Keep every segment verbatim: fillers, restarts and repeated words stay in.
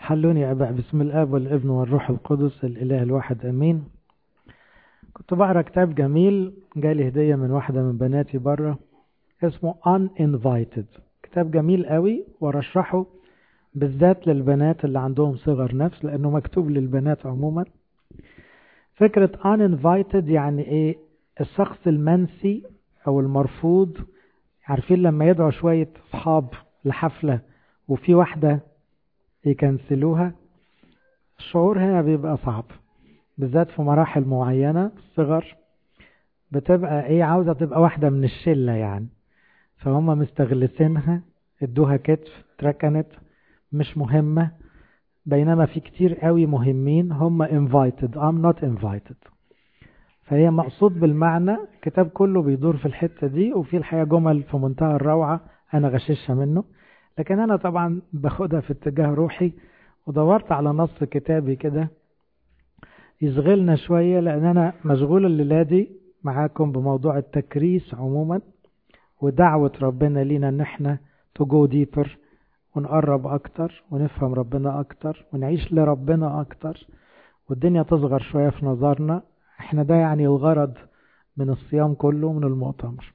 حلوني يا أبا بسم الآب والابن والروح القدس الإله الواحد أمين. كنت بقرأ كتاب جميل جالي هدية من واحدة من بناتي بره اسمه Uninvited. كتاب جميل قوي ورشحه بالذات للبنات اللي عندهم صغر نفس لأنه مكتوب للبنات عموما. فكرة Uninvited يعني إيه؟ الشخص المنسي أو المرفوض. عارفين لما يدعوا شوية أصحاب لحفلة وفي واحدة يكنسلوها، الشعور هنا بيبقى صعب بالذات في مراحل معينة. الصغر بتبقى ايه عاوزة تبقى واحدة من الشلة يعني، فهم مستغلسينها، ادوها كتف، تركنت، مش مهمة. بينما في كتير قوي مهمين هم invited I'm not invited. فهي مقصود بالمعنى. الكتاب كله بيدور في الحتة دي، وفي الحقيقة جمل في منتهى الروعة أنا غششها منه، لكن أنا طبعا باخدها في اتجاه روحي ودورت على نص كتابي كده يشغلنا شوية، لأن أنا مشغول الليلة دي معاكم بموضوع التكريس عموما ودعوة ربنا لينا ان احنا to go deeper ونقرب اكتر ونفهم ربنا اكتر ونعيش لربنا اكتر والدنيا تصغر شوية في نظرنا احنا. ده يعني الغرض من الصيام كله من المؤتمر.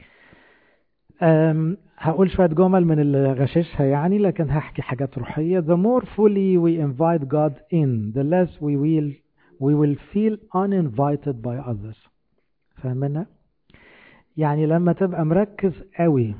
هقول شوية جمل من اللي غششها يعني، لكن هحكي حاجات روحية. The more fully we invite God in, the less we will we will feel uninvited by others. فاهمنا؟ يعني لما تبقى مركز قوي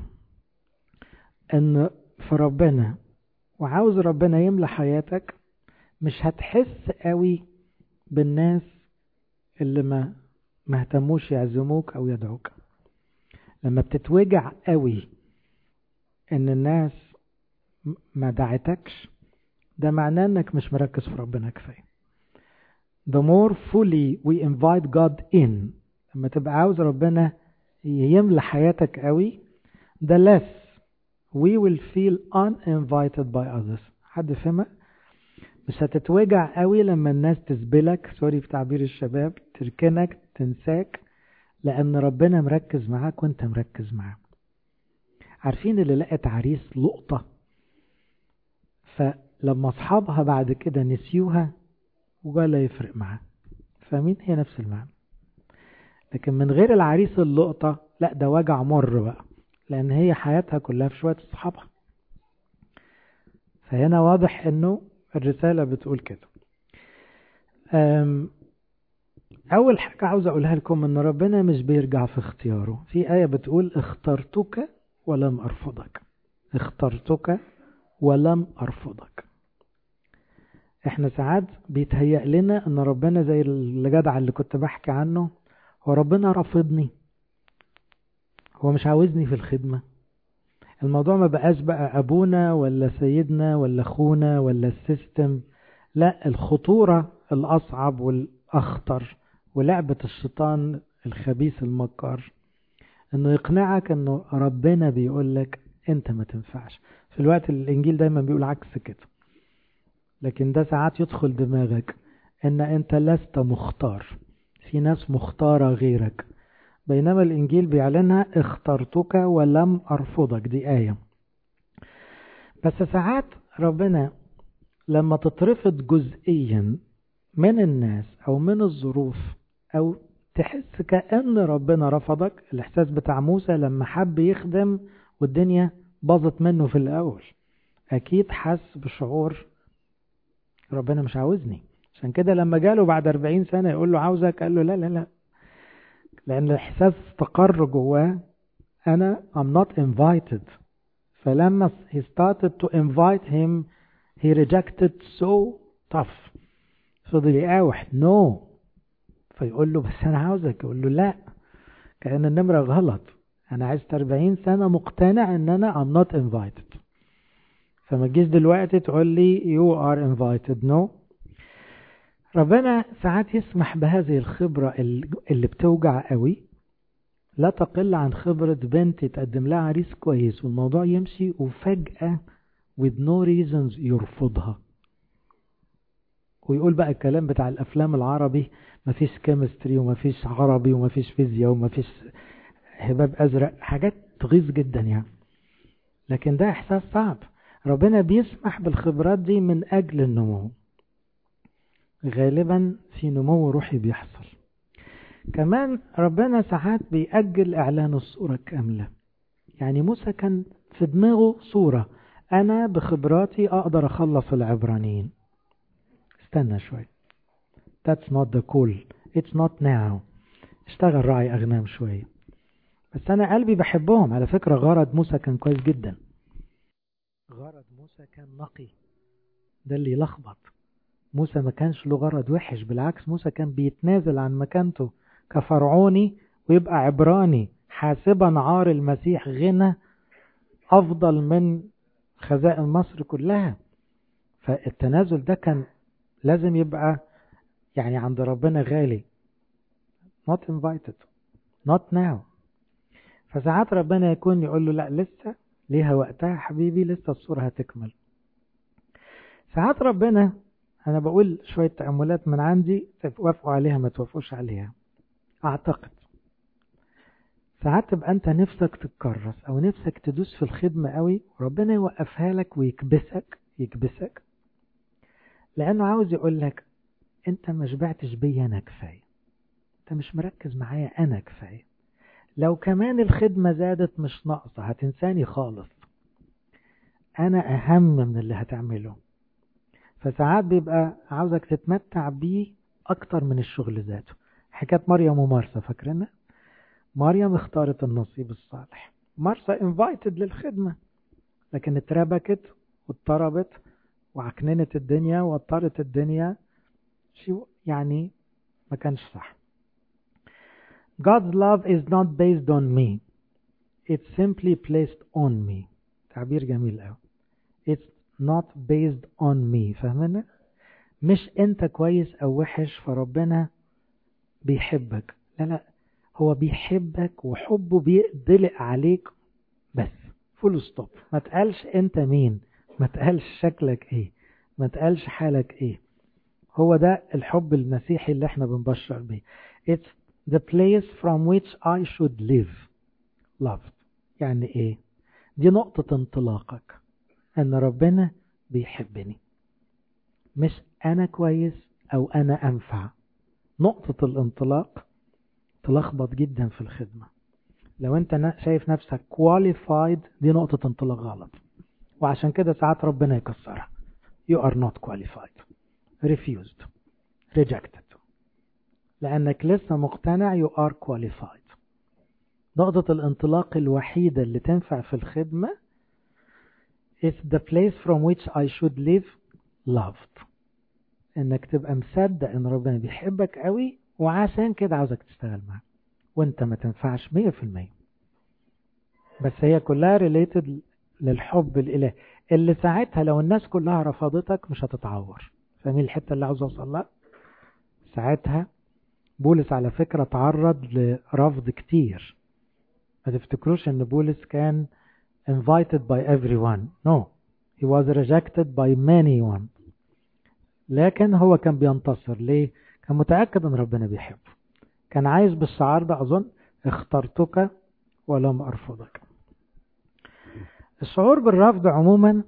ان في ربنا وعاوز ربنا يملى حياتك، مش هتحس قوي بالناس اللي ما مهتموش يعزموك او يدعوك. لما بتتوجع قوي ان الناس ما دعتكش، ده معناه انك مش مركز في ربنا كفاية. The more fully we invite God in، لما تبقى عاوز ربنا يملى حياتك قوي، the less we will feel uninvited by others. حد فهمها؟ مش هتتوجع قوي لما الناس تزبلك، سوري في تعبير الشباب، تركنك، تنساك، لأن ربنا مركز معاك وانت مركز معاه. عارفين اللي لقت عريس لقطة فلما أصحابها بعد كده نسيوها ولا يفرق معاه؟ فاهمين؟ هي نفس المعنى. لكن من غير العريس اللقطة لا، ده وجع مر بقى، لأن هي حياتها كلها في شوية أصحابها. فهنا واضح أنه الرسالة بتقول كده. أول حاجة عاوز أقولها لكم أن ربنا مش بيرجع في اختياره. في آية بتقول اخترتك ولم أرفضك. اخترتك ولم أرفضك. احنا ساعات بيتهيأ لنا أن ربنا زي الجدع اللي كنت بحكي عنه، هو ربنا رفضني، هو مش عاوزني في الخدمة. الموضوع ما بقاش بقى أبونا ولا سيدنا ولا أخونا ولا السيستم، لا، الخطورة الأصعب والأخطر ولعبة الشيطان الخبيث المكار أنه يقنعك أنه ربنا بيقولك أنت ما تنفعش. في الوقت الإنجيل دايما بيقول عكس كده، لكن ده ساعات يدخل دماغك أن أنت لست مختار، في ناس مختارة غيرك، بينما الإنجيل بيعلنها اخترتك ولم أرفضك. دي آية. بس ساعات ربنا لما تترفض جزئيا من الناس أو من الظروف أو تحس كأن ربنا رفضك، الإحساس بتاع موسى لما حب يخدم والدنيا باظت منه في الأول، أكيد حس بشعور ربنا مش عاوزني. عشان كده لما جاله بعد أربعين سنة يقول له عاوزك، قال له لا لا لا، لأن الإحساس استقر جواه أنا I'm not invited. فلما he started to invite him he rejected so tough. فضل يقاوح no، فيقول له بس أنا عاوزك، يقول له لا، كأن النمرة غلط، أنا عايز أربعين سنة مقتنع أن أنا I'm not invited. فما تجيش دلوقتي تقول لي you are invited. no. ربنا ساعات يسمح بهذه الخبرة اللي بتوجع قوي، لا تقل عن خبرة بنت تقدم لها عريس كويس والموضوع يمشي وفجأة with no reasons يرفضها، ويقول بقى الكلام بتاع الأفلام العربي، مفيش كيمستري ومفيش عربي ومفيش فيزياء ومفيش هباب أزرق، حاجات تغيظ جدا يعني. لكن ده إحساس صعب. ربنا بيسمح بالخبرات دي من أجل النمو، غالبا في نمو روحي بيحصل. كمان ربنا ساعات بيأجل إعلان الصورة الكاملة. يعني موسى كان في دماغه صورة، أنا بخبراتي أقدر أخلص العبرانيين. استنى شوي، that's not the cool, it's not now. اشتغل راعي أغنام شوي. بس أنا قلبي بحبهم على فكرة. غرض موسى كان كويس جدا، غرض موسى كان نقي، ده اللي يلخبط. موسى ما كانش له غرض وحش، بالعكس موسى كان بيتنازل عن مكانته كفرعوني ويبقى عبراني، حاسبا عار المسيح غنى أفضل من خزائن مصر كلها. فالتنازل ده كان لازم يبقى يعني عند ربنا غالي. not invited, not now. فساعات ربنا يكون يقول له لا لسه ليها وقتها حبيبي، لسه الصورة هتكمل. ساعات ربنا، أنا بقول شوية تأملات من عندي، توافقوا عليها ما توافقوش عليها. أعتقد ساعات تبقى أنت نفسك تتكرس أو نفسك تدوس في الخدمة قوي، وربنا يوقفها لك ويكبسك يكبسك لأنه عاوز يقول لك أنت ما شبعتش بيا أنا كفاية، أنت مش مركز معايا أنا كفاية. لو كمان الخدمة زادت مش ناقصة هتنساني خالص، أنا أهم من اللي هتعمله. فساعات بيبقى عاوزك تتمتع بيه أكتر من الشغل ذاته. حكاية مريم ومارسا فاكرنا؟ مريم اختارت النصيب الصالح، مارسا انفايتد للخدمة لكن اتربكت واضطربت وعكننت الدنيا ووترت الدنيا، شو يعني ما كانش صح. God's love is not based on me, it's simply placed on me. تعبير جميل قوي. It's not based on me. فاهمنا؟ مش انت كويس او وحش فربنا بيحبك، لا لا، هو بيحبك وحبه بيدلق عليك بس، فول ستوب. ما تقالش انت مين، ما تقالش شكلك ايه، ما تقالش حالك ايه. هو ده الحب المسيحي اللي احنا بنبشر بيه. It's the place from which I should live loved. يعني ايه؟ دي نقطة انطلاقك ان ربنا بيحبني، مش انا كويس او انا انفع. نقطة الانطلاق تلخبط جدا في الخدمة. لو انت شايف نفسك qualified دي نقطة انطلاق غلط، وعشان كده ساعات ربنا يكسرها. You are not qualified, refused, rejected. لأنك لسه مقتنع you are qualified. نقطة الانطلاق الوحيدة اللي تنفع في الخدمة is the place from which I should live loved. انك تبقى مصدق ان ربنا بيحبك قوي وعشان كده عاوزك تشتغل معاه، وانت ما تنفعش مية في المية. بس هي كلها related للحب الإلهي اللي ساعتها لو الناس كلها رفضتك مش هتتعور. فاهمين الحتة اللي عاوز اوصل لها؟ ساعتها بولس على فكرة تعرض لرفض كتير. ما تفتكروش ان بولس كان invited by everyone. No, he was rejected by many one. لكن هو كان بينتصر. ليه؟ كان متأكد ان ربنا بيحبه. كان عايز بالشعار ده أظن اخترتك ولم أرفضك. الشعور بالرفض عموما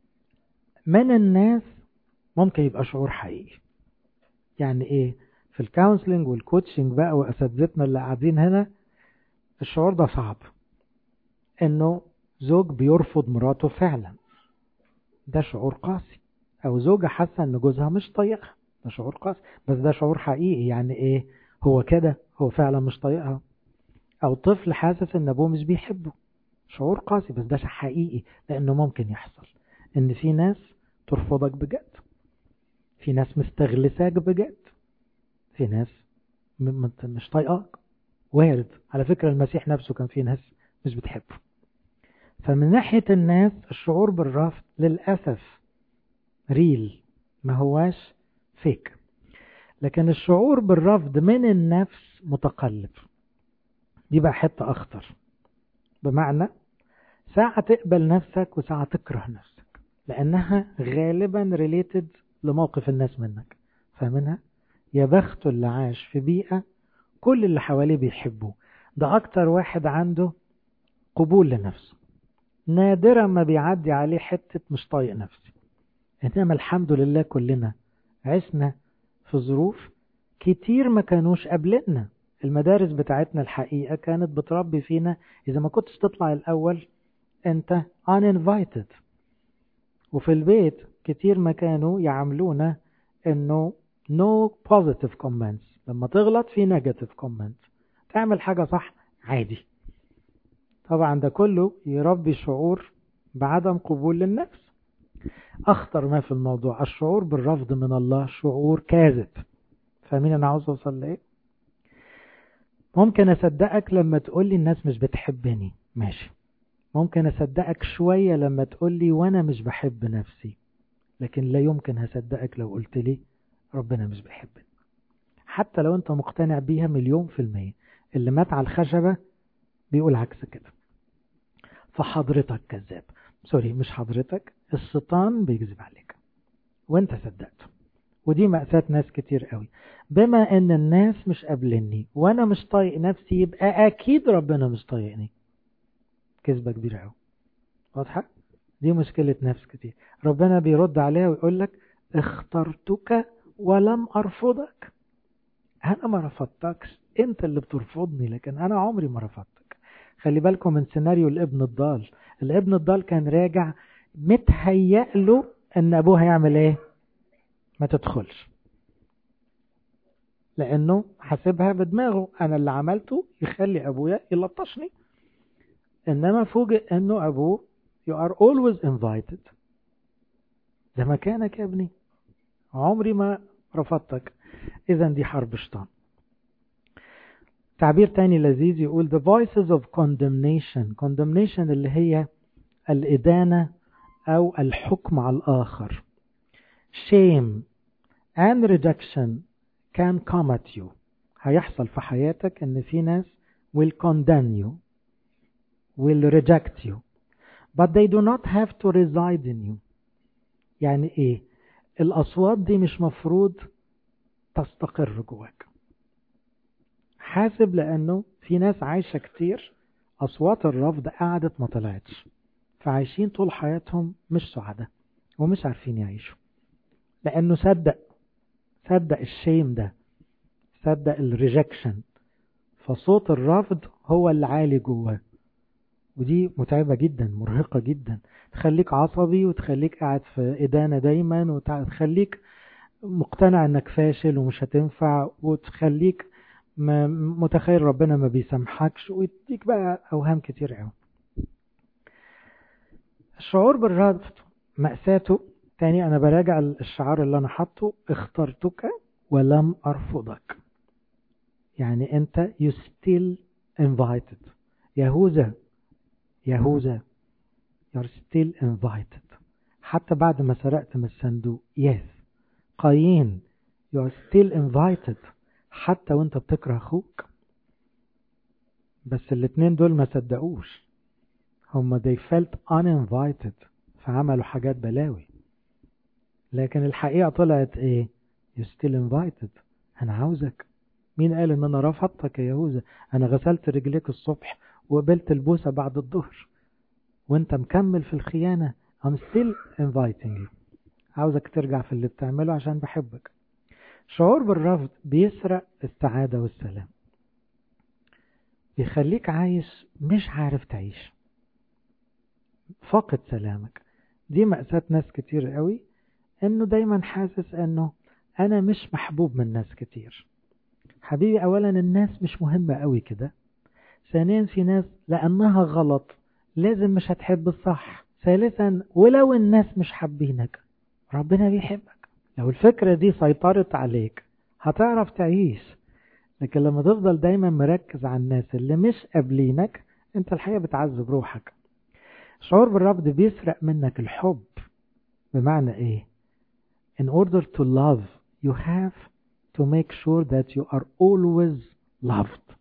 من الناس ممكن يبقى شعور حقيقي. يعني ايه؟ في الكونسلنج والكوتشنج بقى وأساتذتنا اللي قاعدين هنا الشعور ده صعب، انه زوج بيرفض مراته فعلا، ده شعور قاسي. او زوجة حاسة ان جوزها مش طايقها، ده شعور قاسي، بس ده شعور حقيقي. يعني ايه؟ هو كده هو فعلا مش طايقها. او طفل حاسس ان ابوه مش بيحبه، شعور قاسي، بس ده حقيقي. لانه ممكن يحصل ان في ناس ترفضك بجد، في ناس مستغلساك بجد، في ناس مش طايقاك. وارد. على فكرة المسيح نفسه كان في ناس مش بتحبه. فمن ناحية الناس الشعور بالرفض للأسف ريل، ما هواش فيك. لكن الشعور بالرفض من النفس متقلب. دي بقى حتة أخطر. بمعنى ساعة تقبل نفسك وساعة تكره نفسك، لأنها غالبا ريليتد لموقف الناس منك. فاهمينها؟ يا بخته اللي عاش في بيئة كل اللي حواليه بيحبوه، ده أكتر واحد عنده قبول لنفسه. نادرا ما بيعدي عليه حتة مش طايق نفسي. إنما الحمد لله كلنا عشنا في ظروف كتير ما كانوش قبلنا. المدارس بتاعتنا الحقيقة كانت بتربي فينا إذا ما كنتش تطلع الأول أنت uninvited. وفي البيت كتير ما كانوا يعاملونا إنه no positive comments. لما تغلط في negative comments. تعمل حاجة صح عادي. طبعا ده كله يربي شعور بعدم قبول للنفس. أخطر ما في الموضوع الشعور بالرفض من الله، شعور كاذب. فاهمين أنا عاوز أوصل لإيه؟ ممكن أصدقك لما تقولي الناس مش بتحبني، ماشي. ممكن أصدقك شوية لما تقولي وأنا مش بحب نفسي، لكن لا يمكن هصدقك لو قلت لي ربنا مش بيحبني. حتى لو أنت مقتنع بيها مليون في المية، اللي مات على الخشبة بيقول عكس كده. فحضرتك كذاب، سوري مش حضرتك، الشيطان بيكذب عليك وانت صدقته. ودي مأساة ناس كتير قوي. بما ان الناس مش قابلني وانا مش طايق نفسي، يبقى اكيد ربنا مش طايقني. كذبة كبيرة قوي. واضحة؟ دي مشكلة نفس كتير. ربنا بيرد عليها ويقول لك اخترتك ولم ارفضك. انا ما رفضتكش، انت اللي بترفضني، لكن انا عمري ما رفضتك. خلي بالكم من سيناريو الابن الضال. الابن الضال كان راجع متهيأ له ان ابوه هيعمل ايه؟ ما تدخلش، لانه حاسبها بدماغه انا اللي عملته يخلي ابويا يلطشني. انما فوجئ انه ابوه you are always invited. ده مكانك يا ابني، عمري ما رفضتك. اذا دي حرب شيطان. تعبير تاني لذيذ يقول the voices of condemnation. condemnation اللي هي الإدانة أو الحكم على الآخر. shame and rejection can come at you. هيحصل في حياتك ان في ناس will condemn you, will reject you, but they do not have to reside in you. يعني ايه؟ الأصوات دي مش مفروض تستقر جواك. حاسب، لأنه في ناس عايشة كتير أصوات الرفض قعدت ما طلعتش، فعايشين طول حياتهم مش سعداء ومش عارفين يعيشوا، لأنه صدق صدق الشيم ده، صدق الريجكشن. فصوت الرفض هو اللي عالي جواه، ودي متعبة جدا، مرهقة جدا، تخليك عصبي وتخليك قاعد في إدانة دايما، وتخليك مقتنع انك فاشل ومش هتنفع، وتخليك متخيل ربنا ما بيسامحكش، ويديك بقى اوهام كتير قوي. الشعور بالرفض مأساته. تاني انا براجع الشعار اللي انا حاطه، اخترتك ولم ارفضك. يعني انت you still invited. يهوذا يهوذا you're still invited حتى بعد ما سرقت من الصندوق. yes. قايين you're still invited حتى وانت بتكره اخوك. بس الاتنين دول ما صدقوش، هم they felt uninvited فعملوا حاجات بلاوي. لكن الحقيقة طلعت ايه؟ you're still invited. انا عاوزك. مين قال ان انا رفضتك يا يهوذا؟ انا غسلت رجليك الصبح وقبلت البوسة بعد الظهر وانت مكمل في الخيانة. I'm still inviting you. عاوزك ترجع في اللي بتعمله عشان بحبك. شعور بالرفض بيسرق السعادة والسلام، بيخليك عايش مش عارف تعيش، فاقد سلامك. دي مأساة ناس كتير قوي، انه دايما حاسس انه انا مش محبوب من ناس كتير. حبيبي، اولا الناس مش مهمة قوي كده. ثانيا في ناس لانها غلط لازم مش هتحب الصح. ثالثا ولو الناس مش حابينك ربنا بيحبك. لو الفكرة دي سيطرت عليك هتعرف تعيش. لكن لما تفضل دايما مركز على الناس اللي مش قابلينك، انت الحقيقة بتعذب روحك. شعور بالرفض بيسرق منك الحب. بمعنى ايه؟ in order to love you have to make sure that you are always loved.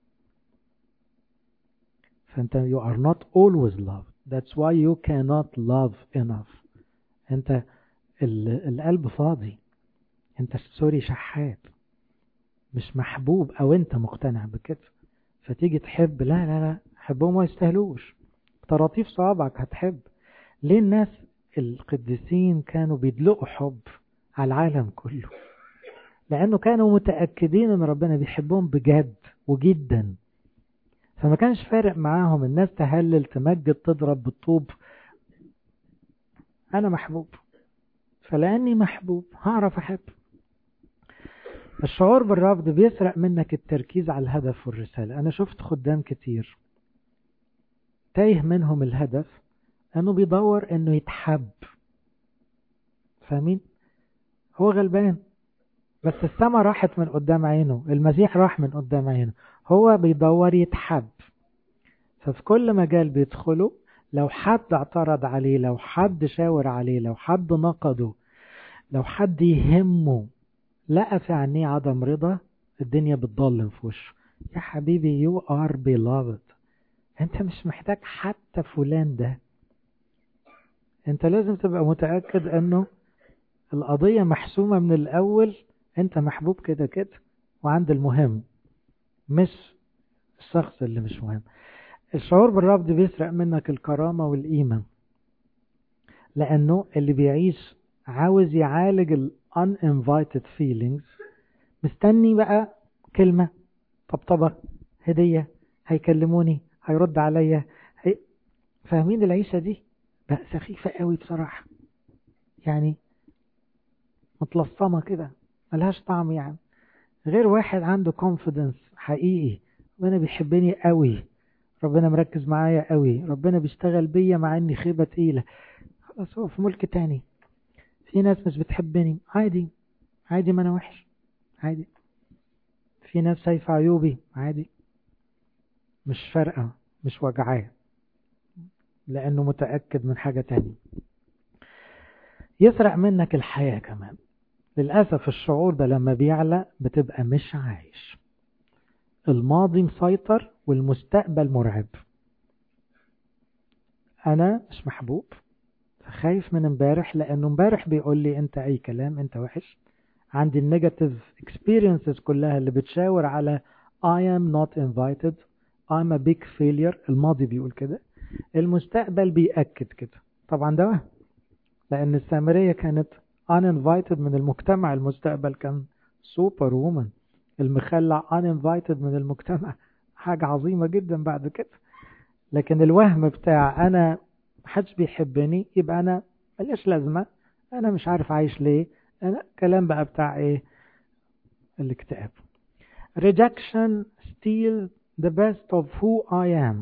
فانت you are not always loved. That's why you cannot love enough. انت القلب فاضي، انت سوري شحات، مش محبوب، او انت مقتنع بكده، فتيجي تحب لا لا لا حبهم ما يستاهلوش. طراطيف صوابعك هتحب. ليه الناس القديسين كانوا بيدلقوا حب على العالم كله؟ لأنه كانوا متأكدين أن ربنا بيحبهم بجد وجدا، فما كانش فارق معاهم الناس تهلل تمجد تضرب بالطوب. أنا محبوب، فلأني محبوب هعرف أحب. الشعور بالرفض بيسرق منك التركيز على الهدف والرسالة. أنا شفت خدام كتير تايه منهم الهدف، أنه بيدور أنه يتحب. فاهمين؟ هو غلبان، بس السما راحت من قدام عينه، المسيح راح من قدام عينه، هو بيدور يتحب. ففي كل مجال بيدخله، لو حد اعترض عليه، لو حد شاور عليه، لو حد نقده، لو حد يهمه، لقى في عينيه عدم رضا، الدنيا بتضلم في وشه. يا حبيبي you are beloved، انت مش محتاج حتى فلان ده. انت لازم تبقى متأكد انه القضية محسومة من الاول، انت محبوب كده كده وعند المهم، مش الشخص اللي مش مهم. الشعور بالرفض بيسرق منك الكرامة والقيمة، لانه اللي بيعيش عاوز يعالج ال uninvited feelings، مستني بقى كلمة، طبطبة، هدية، هيكلموني، هيرد عليا، هي... فاهمين العيشة دي؟ بقى سخيفة قوي بصراحة، يعني متلصمة كده، ملهاش طعم. يعني غير واحد عنده confidence حقيقي، ربنا بيحبني قوي، ربنا مركز معايا قوي، ربنا بيشتغل بيا مع اني خيبة تقيلة، خلاص هو في ملك تاني. في ناس مش بتحبني، عادي عادي، ما انا وحش، عادي. في ناس شايفة عيوبي، عادي، مش فارقة، مش وجعاه، لأنه متأكد من حاجة تانية. يسرق منك الحياة كمان. للأسف الشعور ده لما بيعلى بتبقى مش عايش، الماضي مسيطر والمستقبل مرعب. أنا مش محبوب، فخايف من امبارح، لأنه امبارح بيقول لي أنت أي كلام، أنت وحش. عندي النيجاتيف experiences كلها اللي بتشاور على I am not invited، I'm a big failure. الماضي بيقول كده، المستقبل بيأكد كده. طبعا ده وهم، لأن السامرية كانت uninvited من المجتمع، المستقبل كان سوبر وومن. المخلع uninvited من المجتمع، حاجة عظيمة جدا بعد كده. لكن الوهم بتاع أنا محدش بيحبني، يبقى أنا مليش لازمة، أنا مش عارف عايش ليه، أنا كلام بقى بتاع إيه؟ الاكتئاب. Rejection steals the best of who I am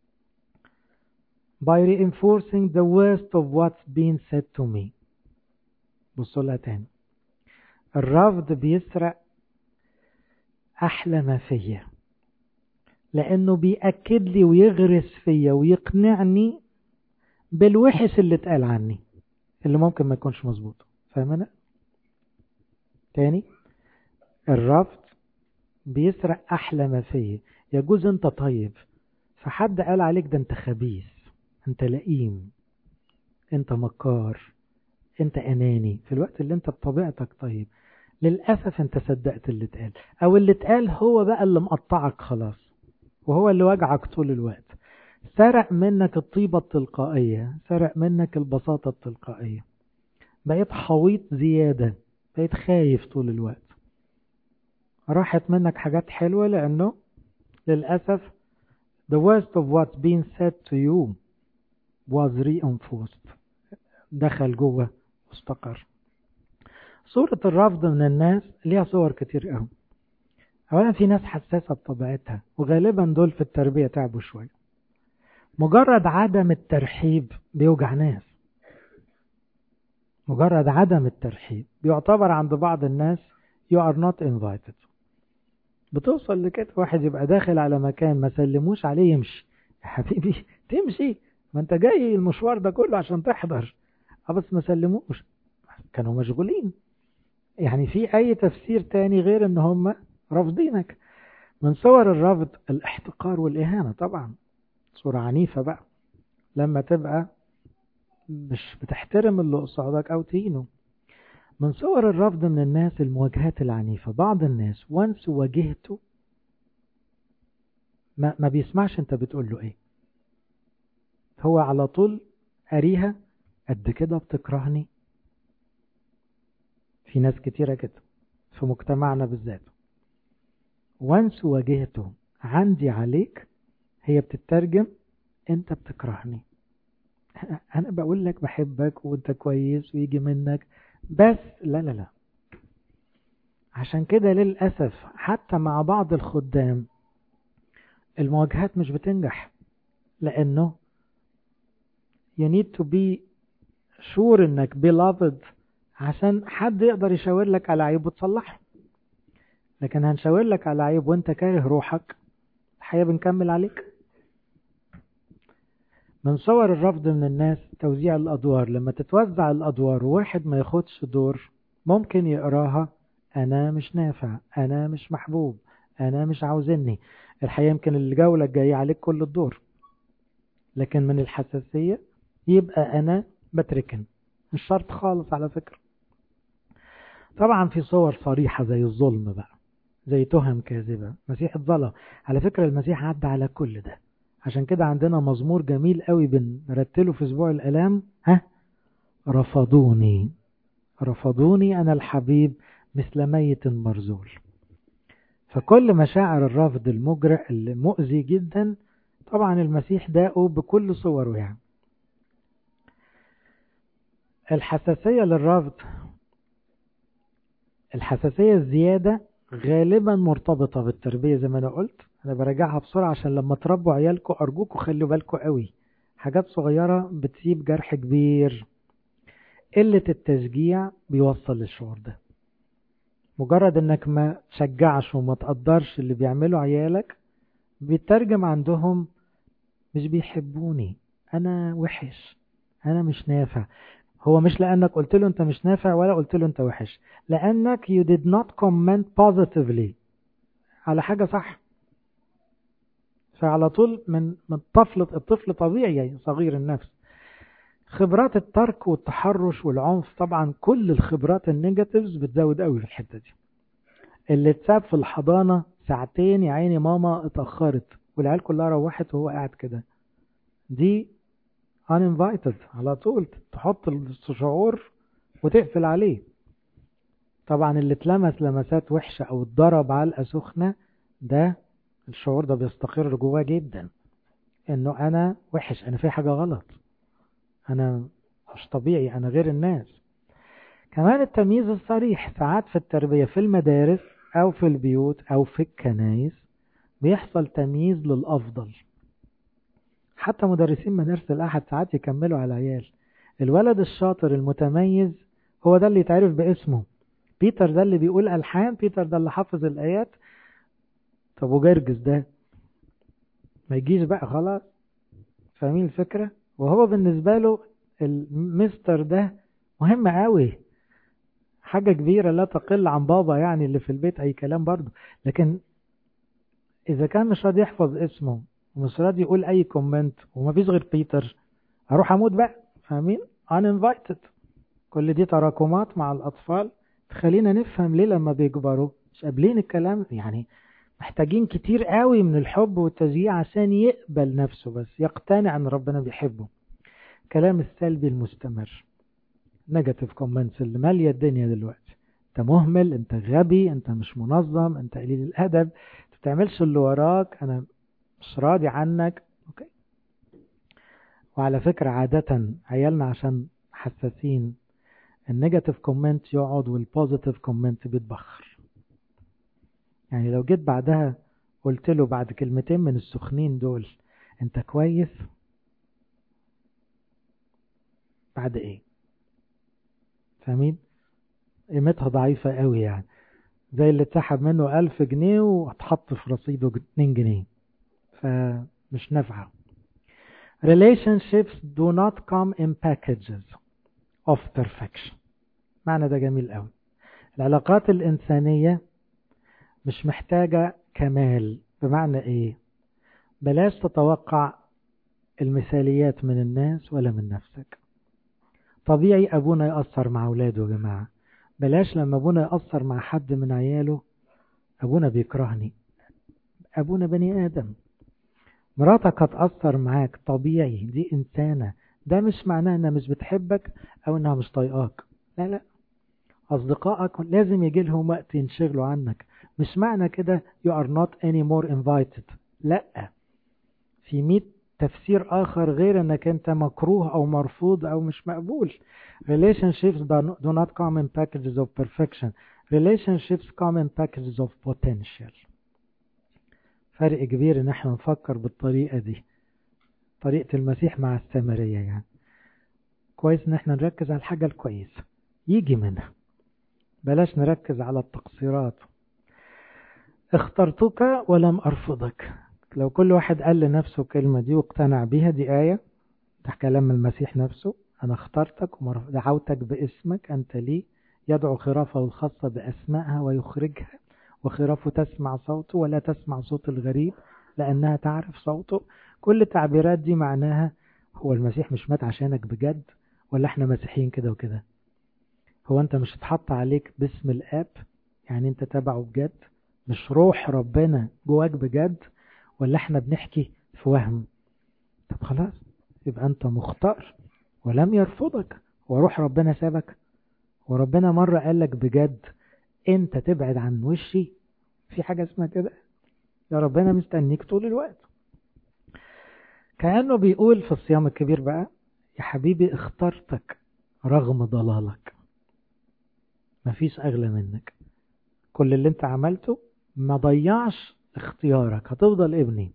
by reinforcing the worst of what's being said to me. بصوا لها تاني. الرفض بيسرق أحلى ما فيا، لأنه بيأكد لي ويغرس فيا ويقنعني بالوحش اللي اتقال عني، اللي ممكن ما يكونش مظبوط. فاهمنا؟ تاني، الرفض بيسرق أحلى ما فيا. يجوز أنت طيب، فحد قال عليك ده أنت خبيث، أنت لئيم، أنت مكار، أنت أناني، في الوقت اللي أنت بطبيعتك طيب. للأسف أنت صدقت اللي اتقال، أو اللي اتقال هو بقى اللي مقطعك خلاص، وهو اللي وجعك طول الوقت. سرق منك الطيبة التلقائية، سرق منك البساطة التلقائية، بقيت حويط زيادة، بقيت خايف طول الوقت، راحت منك حاجات حلوة، لأنه للأسف the worst of what's being said to you was reinforced، دخل جوه واستقر. صورة الرفض من الناس ليها صور كتير قوي. أولا في ناس حساسة بطبيعتها، وغالبا دول في التربية تعبوا شوية. مجرد عدم الترحيب بيوجع ناس، مجرد عدم الترحيب بيعتبر عند بعض الناس you are not invited. بتوصل لكده، واحد يبقى داخل على مكان ما سلموش عليه يمشي. يا حبيبي تمشي، ما انت جاي المشوار ده كله عشان تحضر، بس ما سلموش، كانوا مشغولين. يعني في اي تفسير تاني غير ان هم رافضينك؟ من صور الرفض الاحتقار والاهانة، طبعا صورة عنيفة بقى لما تبقى مش بتحترم اللي قصادك او تهينه. من صور الرفض من الناس المواجهات العنيفة. بعض الناس وانس واجهته ما, ما بيسمعش انت بتقول له ايه، هو على طول قاريها قد كده بتكرهني. في ناس كتيرة كده في مجتمعنا بالذات، وانس واجهته عندي عليك هي بتترجم انت بتكرهني. انا بقول لك بحبك وانت كويس ويجي منك، بس لا لا لا. عشان كده للأسف حتى مع بعض الخدام المواجهات مش بتنجح، لأنه you need to be sure انك beloved عشان حد يقدر يشاور لك على عيب وتصلحه. لكن هنشاور لك على عيب وانت كاره روحك، الحقيقة بنكمل عليك. من صور الرفض من الناس توزيع الأدوار. لما تتوزع الأدوار وواحد ما ياخدش دور، ممكن يقراها أنا مش نافع، أنا مش محبوب، أنا مش عاوزني. الحقيقة يمكن الجولة الجاية عليك كل الدور، لكن من الحساسية يبقى أنا بتركن. مش شرط خالص على فكرة. طبعا في صور صريحة زي الظلم بقى، زي تهم كاذبة. مسيح اتظلم على فكرة، المسيح عدى على كل ده. عشان كده عندنا مزمور جميل قوي بنرتله في اسبوع الالام، ها رفضوني رفضوني انا الحبيب مثل ميت مرذول. فكل مشاعر الرفض المجرح المؤذي جدا طبعا المسيح داقه بكل صوره. يعني الحساسية للرفض، الحساسية الزيادة غالبا مرتبطة بالتربية. زي ما انا قلت انا براجعها بسرعة عشان لما تربوا عيالكم ارجوكم خلوا بالكم قوي. حاجات صغيرة بتسيب جرح كبير. قلة التشجيع بيوصل للشعور ده. مجرد انك ما تشجعش وما تقدرش اللي بيعمله عيالك، بيترجم عندهم مش بيحبوني، انا وحش، انا مش نافع. هو مش لانك قلت له انت مش نافع ولا قلت له انت وحش، لانك you did not comment positively على حاجة صح. فعلى طول من من الطفل الطفل طبيعي صغير النفس. خبرات الترك والتحرش والعنف، طبعا كل الخبرات النيجاتيفز بتزود قوي في الحتة دي. اللي اتساب في الحضانة ساعتين يا عيني ماما اتأخرت والعيال كلها روحت وهو قاعد كده، دي uninvited على طول تحط الشعور وتقفل عليه. طبعا اللي اتلمس لمسات وحشة او اتضرب علقة سخنة، ده الشعور ده بيستقر جواه جدا، انه انا وحش، انا في حاجة غلط، انا مش طبيعي، انا غير الناس. كمان التمييز الصريح ساعات في التربية في المدارس او في البيوت او في الكنائس بيحصل تمييز للافضل. حتى مدرسين مدارس الاحد ساعات يكملوا على العيال. الولد الشاطر المتميز هو ده اللي يتعرف باسمه. بيتر ده اللي بيقول الحان، بيتر ده اللي حافظ الايات. طب وجرجس ده ما يجيش بقى خلاص. فاهمين الفكرة؟ وهو بالنسبة له المستر ده مهم قوي، حاجة كبيرة لا تقل عن بابا يعني اللي في البيت اي كلام برضه. لكن اذا كان مش راضي يحفظ اسمه ومش راضي يقول اي كومنت ومفيش غير بيتر، اروح اموت بقى. فاهمين؟ uninvited. كل دي تراكمات مع الاطفال تخلينا نفهم ليه لما بيكبروا مش قابلين الكلام. يعني محتاجين كتير قوي من الحب والتشجيع عشان يقبل نفسه، بس يقتنع ان ربنا بيحبه. كلام السلبي المستمر، نيجاتيف كومنتس اللي ماليه الدنيا دلوقتي، انت مهمل، انت غبي، انت مش منظم، انت قليل الادب، انت بتعملش اللي وراك، انا مش راضي عنك. اوكي. وعلى فكرة عادة عيالنا عشان حساسين النيجاتيف كومنت يقعد والبوزيتيف كومنت بيتبخر. يعني لو جيت بعدها قلت له بعد كلمتين من السخنين دول انت كويس، بعد ايه؟ فاهمين؟ قيمتها ضعيفة قوي. يعني زي اللي اتسحب منه ألف جنيه واتحط في رصيده اتنين جنيه، فمش نافعة. relationships do not come in packages of perfection. معنى ده جميل قوي. العلاقات الإنسانية مش محتاجة كمال. بمعنى ايه؟ بلاش تتوقع المثاليات من الناس ولا من نفسك. طبيعي أبونا يأثر مع أولاده يا جماعة، بلاش لما أبونا يأثر مع حد من عياله أبونا بيكرهني. أبونا بني آدم، مراتك هتأثر معاك طبيعي، دي إنسانة. ده مش معناه انها مش بتحبك او انها مش طايقاك، لا لا. اصدقائك لازم يجي لهم وقت ينشغلوا عنك، مش معنى كده you are not anymore invited، لا. في مئة تفسير آخر غير أنك أنت مكروه أو مرفوض أو مش مقبول. relationships do not come in packages of perfection. relationships come in packages of potential. فرق كبير ان احنا نفكر بالطريقة دي، طريقة المسيح مع السامرية. يعني كويس ان احنا نركز على الحاجة الكويسة يجي منها، بلاش نركز على التقصيرات. اخترتك ولم أرفضك. لو كل واحد قال لنفسه كلمة دي واقتنع بيها، دي آية، ده كلام المسيح نفسه. أنا اخترتك ودعوتك باسمك، أنت لي. يدعو خرافه الخاصة بأسمائها ويخرجها، وخرافه تسمع صوته ولا تسمع صوت الغريب لأنها تعرف صوته. كل التعبيرات دي معناها هو المسيح مش مات عشانك بجد، ولا احنا مسيحيين كده وكده؟ هو انت مش اتحط عليك باسم الآب، يعني انت تبعه بجد؟ مش روح ربنا جواك بجد، ولا احنا بنحكي في وهم؟ طب خلاص، يبقى انت مختار ولم يرفضك، وروح ربنا سابك. وربنا مرة قالك بجد انت تبعد عن وشي؟ في حاجة اسمها كده؟ يا ربنا مستنيك طول الوقت. كأنه بيقول في الصيام الكبير بقى، يا حبيبي اخترتك رغم ضلالك، مفيش أغلى منك. كل اللي انت عملته ما ضيعش اختيارك، هتفضل ابني.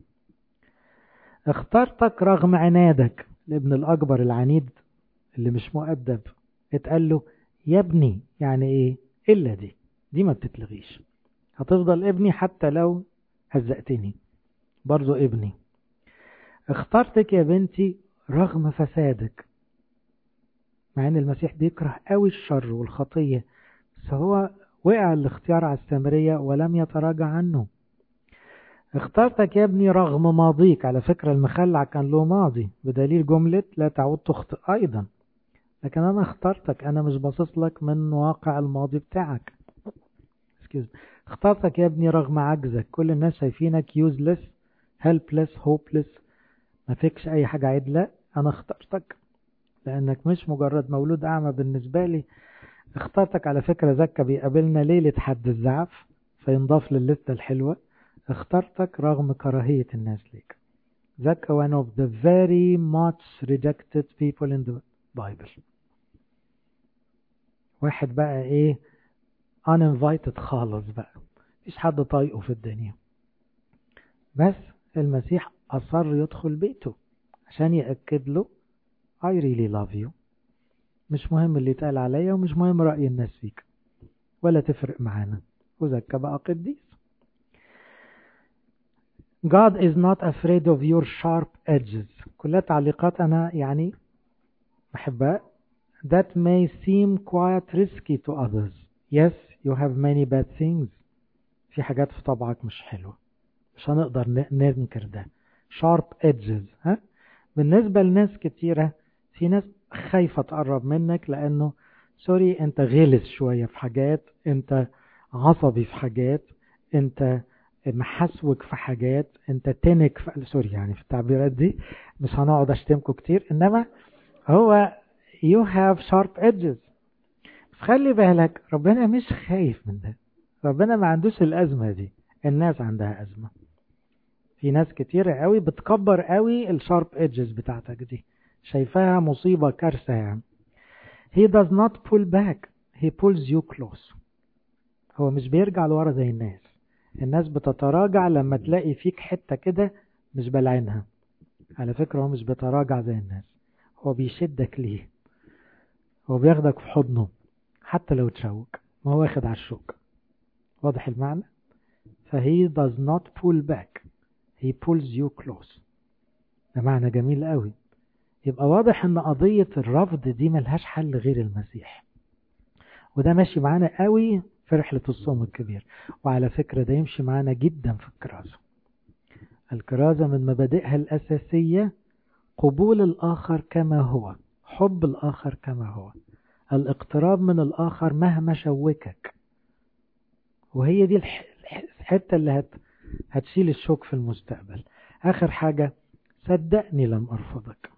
اخترتك رغم عنادك. الابن الأكبر العنيد اللي مش مؤدب اتقال له يا ابني، يعني ايه إلا دي دي ما بتتلغيش، هتفضل ابني حتى لو هزقتني برضو ابني. اخترتك يا بنتي رغم فسادك، مع ان المسيح بيكره قوي الشر والخطية، بس هو وقع الاختيار على السامرية ولم يتراجع عنه. اخترتك يا ابني رغم ماضيك. على فكرة المخلع كان له ماضي، بدليل جملة لا تعود تخطئ أيضا. لكن أنا اخترتك، أنا مش باصص لك من واقع الماضي بتاعك. اخترتك يا ابني رغم عجزك. كل الناس شايفينك useless helpless hopeless، ما فيكش أي حاجة عدلة. أنا اخترتك لأنك مش مجرد مولود أعمى بالنسبة لي. اخترتك. على فكرة زكا بيقابلنا ليلة حد الزعف فينضاف للستة الحلوة. اخترتك رغم كراهية الناس ليك. زكا one of the very much rejected people in the Bible. واحد بقى ايه uninvited خالص بقى، مفيش حد طايقه في الدنيا، بس المسيح أصر يدخل بيته عشان يأكد له I really love you. مش مهم اللي يتقال عليا، ومش مهم رأي الناس فيك، ولا تفرق معانا. وزكا بقى قديس. God is not afraid of your sharp edges. كلها تعليقات أنا يعني بحبها. That may seem quite risky to others. Yes, you have many bad things. في حاجات في طبعك مش حلوة، مش هنقدر ننكر ده. sharp edges، ها؟ بالنسبة لناس كتيرة، في ناس خايفة تقرب منك لأنه سوري أنت غلس شوية في حاجات، أنت عصبي في حاجات، أنت محسوك في حاجات، أنت تنك في... سوري يعني في التعبيرات دي، مش هنقعد أشتمكوا كتير، إنما هو you have sharp edges. خلي بالك ربنا مش خايف من ده، ربنا ما عندوش الأزمة دي. الناس عندها أزمة. في ناس كتيرة قوي بتكبر قوي الشارب edges بتاعتك دي، شايفاها مصيبة كارثة يعني. he does not pull back, he pulls you close. هو مش بيرجع لورا زي الناس. الناس بتتراجع لما تلاقي فيك حتة كده مش بلعينها. على فكرة هو مش بيتراجع زي الناس، هو بيشدك ليه، هو بياخدك في حضنه حتى لو تشوك، ما هو واخد على الشوك. واضح المعنى؟ فهي does not pull back, he pulls you close. ده معنى جميل قوي. يبقى واضح ان قضية الرفض دي ملهاش حل غير المسيح، وده ماشي معانا قوي في رحلة الصوم الكبير. وعلى فكرة ده يمشي معانا جدا في الكرازة. الكرازة من مبادئها الأساسية قبول الآخر كما هو، حب الآخر كما هو، الاقتراب من الآخر مهما شوكك. وهي دي الحتة اللي هت... هتشيل الشوك في المستقبل. آخر حاجة، صدقني لم أرفضك.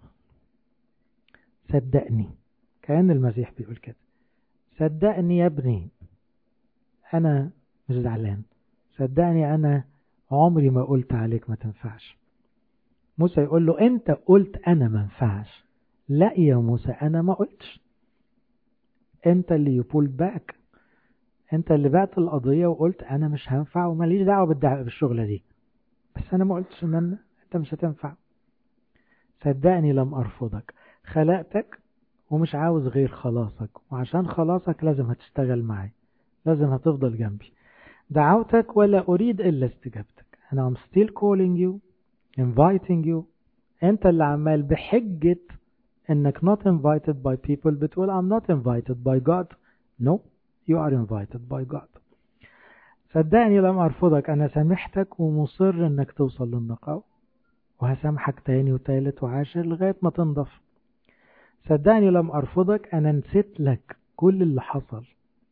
صدقني، كأن المسيح بيقول كده، صدقني يا ابني أنا مش زعلان، صدقني أنا عمري ما قلت عليك ما تنفعش. موسى يقول له أنت قلت أنا ما ينفعش. لا يا موسى أنا ما قلتش، أنت اللي يبول باك، أنت اللي بعت القضية وقلت أنا مش هنفع وماليش دعوة بالشغلة دي، بس أنا ما قلتش إن أنا أنت مش هتنفع. صدقني لم أرفضك، خلقتك ومش عاوز غير خلاصك، وعشان خلاصك لازم هتشتغل معي، لازم هتفضل جنبي. دعوتك ولا أريد إلا استجابتك. أنا I'm still calling you, inviting you. أنت اللي عمال بحجة إنك not invited by people بتقول I'm not invited by God. No, you are invited by God. صدقني لم أرفضك، أنا سامحتك ومصر إنك توصل للنقاء، وهسامحك تاني وتالت وعاشر لغاية ما تنضف. صدقني لم أرفضك، أنا نسيت لك كل اللي حصل،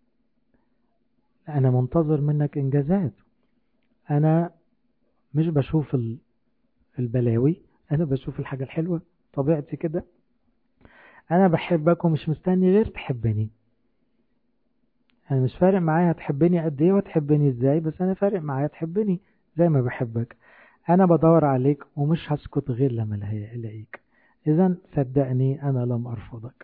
أنا منتظر منك إنجازات. أنا مش بشوف البلاوي، أنا بشوف الحاجة الحلوة، طبيعتي كده. أنا بحبك ومش مستني غير تحبني. أنا مش فارق معايا تحبني قد إيه وتحبني إزاي، بس أنا فارق معايا تحبني زي ما بحبك. أنا بدور عليك ومش هسكت غير لما ألاقيك. إذن صدقني أنا لم أرفضك.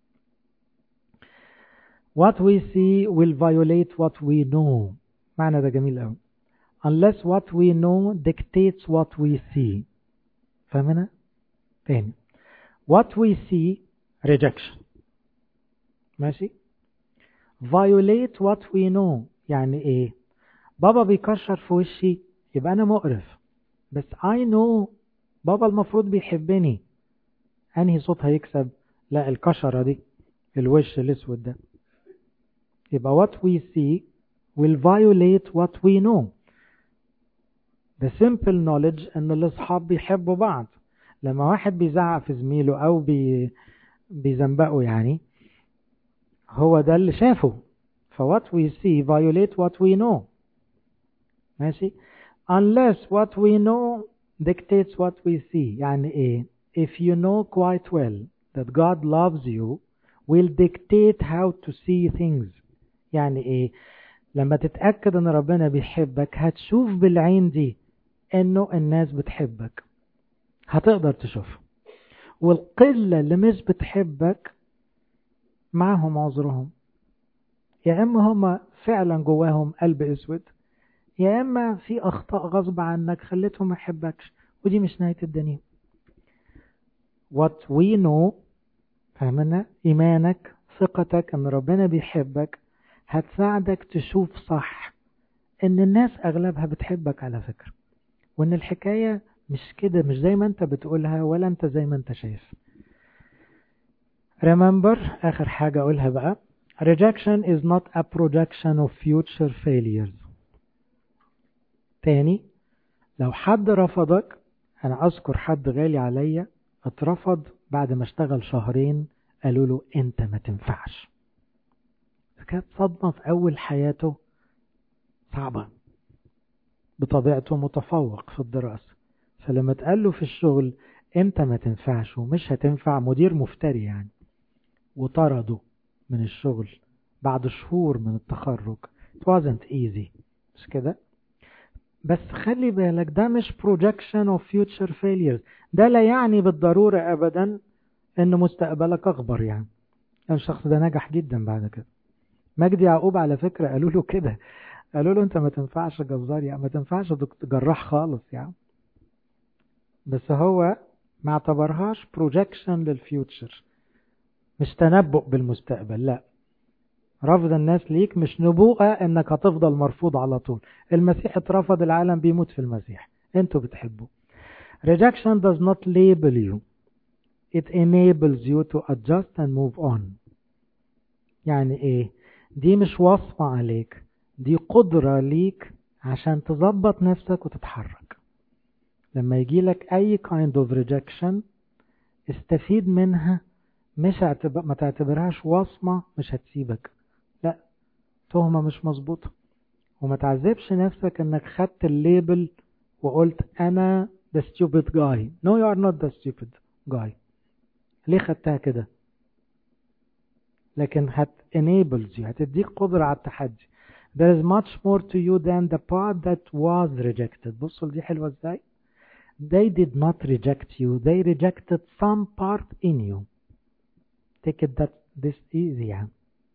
What we see will violate what we know. معنى ده جميل قوي. Unless what we know dictates what we see. فهمنا؟ تاني. What we see rejection. ماشي؟ Violate what we know. يعني ايه؟ بابا بيكشر في وشي يبقى أنا مقرف، بس I know بابا المفروض بيحبني. أنهي صوت هيكسب؟ لا الكشرة دي، الوش الأسود ده. يبقى what we see will violate what we know. The simple knowledge أن الأصحاب بيحبوا بعض. لما واحد بيزعق في زميله أو بي بيزنبقه يعني، هو ده اللي شافه. ف what we see violate what we know. ماشي؟ Unless what we know dictates what we see. يعني إيه؟ If you know quite well that God loves you will dictate how to see things. يعني إيه؟ لما تتأكد أن ربنا بيحبك هتشوف بالعين دي أنه الناس بتحبك، هتقدر تشوف. والقلة اللي مش بتحبك معهم عذرهم، يا إما هم فعلا جواهم قلب أسود، يا إما في أخطاء غصب عنك خلتهم ما يحبكش، ودي مش نهاية الدنيا. What we know، فهمنا؟ إيمانك، ثقتك أن ربنا بيحبك هتساعدك تشوف صح ان الناس اغلبها بتحبك على فكرة، وان الحكاية مش كده، مش زي ما انت بتقولها ولا انت زي ما انت شايف. Remember، اخر حاجة اقولها بقى، rejection is not a projection of future failures. تاني، لو حد رفضك، انا اذكر حد غالي عليا اترفض بعد ما اشتغل شهرين قالوا له انت ما تنفعش. كانت صدمة في اول حياته صعبة، بطبيعته متفوق في الدراسة، فلما تقال له في الشغل انت ما تنفعش ومش هتنفع، مدير مفتري يعني، وطرده من الشغل بعد شهور من التخرج. It wasn't easy، مش كده؟ بس خلي بالك ده مش projection of future failures. ده لا يعني بالضرورة ابدا ان مستقبلك اخبر. يعني الشخص ده نجح جدا بعد كده. مجدي يعقوب على فكرة قالوا له كده، قالوا له انت ما تنفعش جزار، يعني ما تنفعش جراح خالص يعني، بس هو ما اعتبرهاش projection للفيوتشر، مش تنبؤ بالمستقبل. لا، رفض الناس ليك مش نبوءة انك هتفضل مرفوض على طول. المسيح اترفض، العالم بيموت في المسيح، انتوا بتحبوا. rejection does not label you, it enables you to adjust and move on. يعني ايه؟ دي مش وصفة عليك، دي قدرة ليك عشان تظبط نفسك وتتحرك. لما يجي لك اي kind of rejection استفيد منها، مش هتبقى ما تعتبرهاش وصمة مش هتسيبك، لا، تهمة مش مظبوطة. وما تعذبش نفسك انك خدت الليبل وقلت انا the stupid guy. No, you are not the stupid guy. ليه خدتها كده؟ لكن هت enables you، هتديك قدرة على التحدي. There is much more to you than the part that was rejected. بصوا دي حلوة ازاي؟ They did not reject you. They rejected some part in you. Take it that this easy يعني.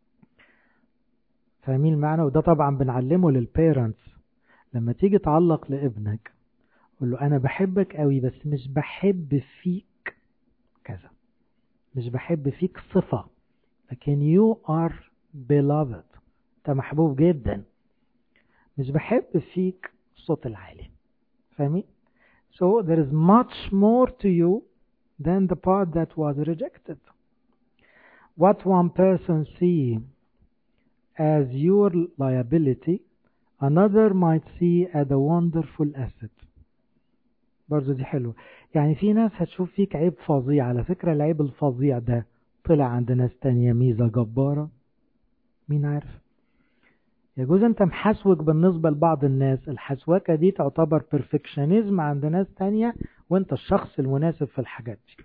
فاهمين المعنى؟ وده طبعا بنعلمه للبيرنتس. لما تيجي تعلق لابنك قول له أنا بحبك قوي بس مش بحب فيك كذا، مش بحب فيك صفة، لكن you are beloved، أنت محبوب جدا، مش بحب فيك الصوت العالي. فاهمين؟ So there is much more to you than the part that was rejected. What one person see as your liability, another might see as a wonderful asset. برضو دي حلوة. يعني في ناس هتشوف فيك عيب فظيع، على فكرة العيب الفظيع ده طلع عند ناس تانية ميزة جبارة. مين عارف؟ يجوز انت محسوك بالنسبة لبعض الناس، الحسوكة دي تعتبر perfectionism عند ناس تانية، وانت الشخص المناسب في الحاجات دي.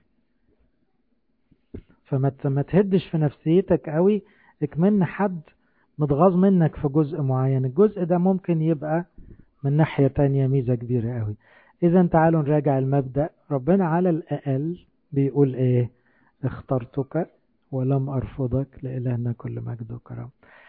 فما تهدش في نفسيتك قوي اكمن حد متغاظ منك في جزء معين، الجزء ده ممكن يبقى من ناحية تانية ميزة كبيرة قوي. اذا تعالوا نراجع المبدأ. ربنا على الأقل بيقول ايه؟ اخترتك ولم أرفضك، لإلهنا كل مجد وكرم.